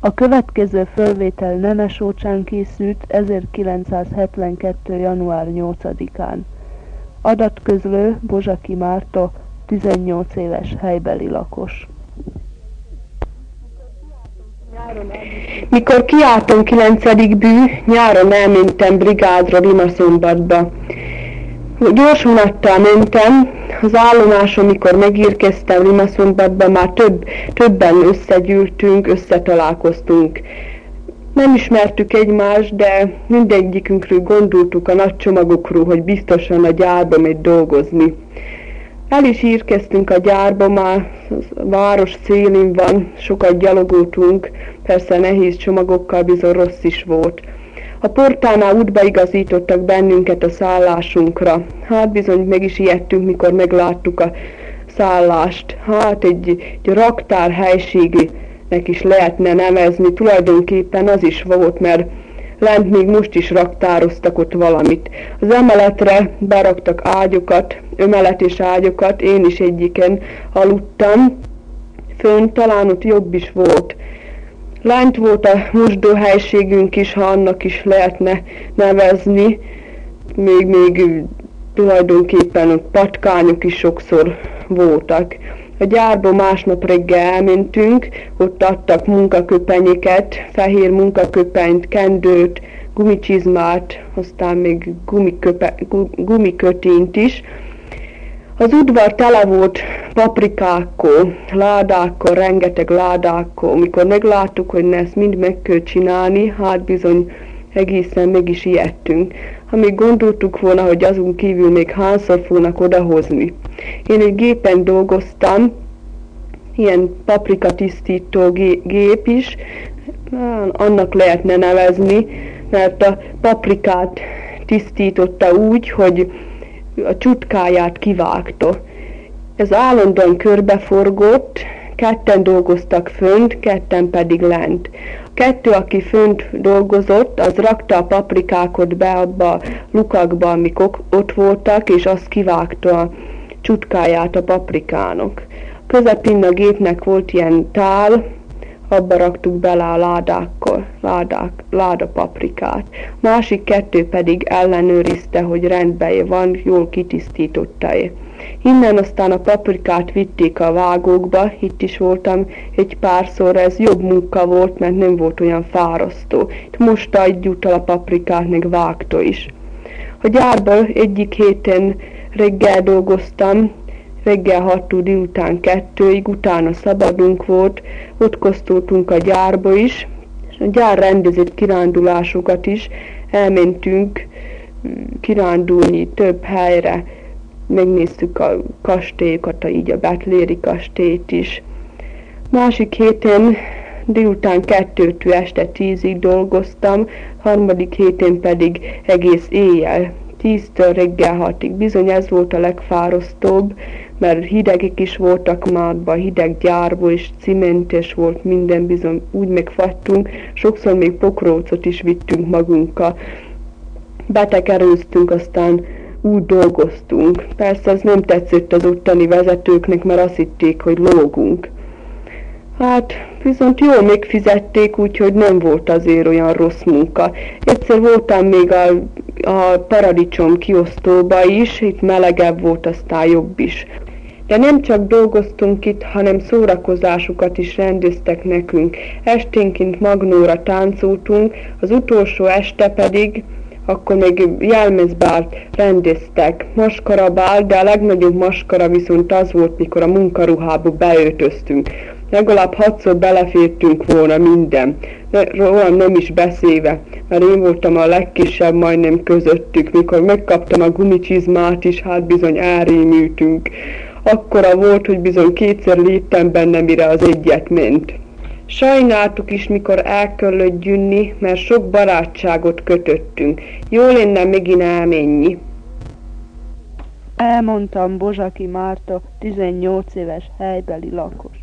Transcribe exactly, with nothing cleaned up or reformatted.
A következő fölvétel Nemesócsán készült ezerkilencszázhetvenkettő. január nyolcadikán. Adatközlő Bozsaki Márta, tizennyolc éves helybeli lakos. Mikor kiálltam kilencedik bű, nyáron elmentem brigádra Rimaszombatba. Gyors vonattal mentem, az állomáson, mikor megérkeztem Rimaszombatba, már több, többen összegyűltünk, összetalálkoztunk. Nem ismertük egymást, de mindegyikünkről gondoltuk a nagy csomagokról, hogy biztosan a gyárba megy dolgozni. El is érkeztünk a gyárba, már a város szélén van, sokat gyalogoltunk, persze nehéz csomagokkal, bizony rossz is volt. A portánál útba igazítottak bennünket a szállásunkra. Hát bizony meg is ijedtünk, mikor megláttuk a szállást. Hát egy, egy raktár helységnek is lehetne nevezni, tulajdonképpen az is volt, mert lent még most is raktároztak ott valamit. Az emeletre beraktak ágyokat, ömelet és ágyokat, én is egyiken aludtam, fönn talán ott jobb is volt. Lent volt a mosdóhelységünk is, ha annak is lehetne nevezni, még, még tulajdonképpen ott patkányok is sokszor voltak. A gyárba másnap reggel elmentünk, ott adtak munkaköpenyeket, fehér munkaköpenyt, kendőt, gumicsizmát, aztán még gumiköpe, gumikötényt is. Az udvar tele volt paprikákkal, ládákkal, rengeteg ládákkal. Mikor megláttuk, hogy ezt mind meg kell csinálni, hát bizony egészen meg is ijedtünk. Ha még gondoltuk volna, hogy azon kívül még hányszor fognak odahozni. Én egy gépen dolgoztam, ilyen paprika tisztító gép is, annak lehetne nevezni, mert a paprikát tisztította úgy, hogy a csutkáját kivágta. Ez állandóan körbeforgott, ketten dolgoztak fönt, ketten pedig lent. A kettő, aki fönt dolgozott, az rakta a paprikákat be abba a lukakba, amik ott voltak, és azt kivágta a csutkáját a paprikának. Közepén a gépnek volt ilyen tál, abba raktuk bele a ládákkal, ládák, láda paprikát. Másik kettő pedig ellenőrizte, hogy rendben van, jól kitisztította-e. Innen aztán a paprikát vitték a vágókba, itt is voltam egy párszor, ez jobb munka volt, mert nem volt olyan fárasztó. Itt most egyúttal a paprikát meg vágta is. A gyárban egyik héten reggel dolgoztam, reggel hattól délután kettőig, utána szabadunk volt, ott kosztoltunk a gyárba is, és a gyár rendezett kirándulásokat is, elmentünk kirándulni több helyre, megnéztük a kastélyokat, így a Betléri kastélyt is. Másik héten délután kettőtől este tízig dolgoztam, harmadik héten pedig egész éjjel, tíztől reggel hatig. Bizony ez volt a legfárasztóbb, mert hidegek is voltak mádba, hideg gyárba, és cimentes volt minden, bizony úgy megfagytunk, sokszor még pokrócot is vittünk magunkkal. Betekerőztünk, aztán úgy dolgoztunk. Persze ez nem tetszett az ottani vezetőknek, mert azt hitték, hogy lógunk. Hát viszont jól megfizették, úgyhogy nem volt azért olyan rossz munka. Egyszer voltam még a, a paradicsom kiosztóba is, itt melegebb volt, aztán jobb is. De nem csak dolgoztunk itt, hanem szórakozásukat is rendeztek nekünk. Esténként Magnóra táncoltunk, az utolsó este pedig akkor még jelmezbált rendeztek, maskarabál, de a legnagyobb maskara viszont az volt, mikor a munkaruhába beöltöztünk. Legalább hatszor belefértünk volna minden, rólam nem is beszélve, mert én voltam a legkisebb majdnem közöttük, mikor megkaptam a gumicsizmát is, hát bizony elrémültünk. Akkora volt, hogy bizony kétszer léptem benne, mire az egyet ment. Sajnáltuk is, mikor el kellett gyűnni, mert sok barátságot kötöttünk. Jó lenne megint elmenni. Elmondtam Bozsaki Márta, tizennyolc éves helybeli lakos.